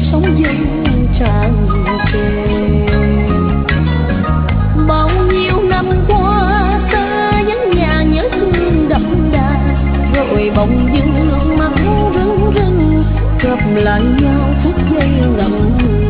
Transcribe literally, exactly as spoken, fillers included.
sống dân tràn trề. Bao nhiêu năm qua ta vắng nhà nhớ thương đậm đà, rồi bỗng dưng nước mắt rưng rưng gặp lại nhau phút giây ngậm ngùi.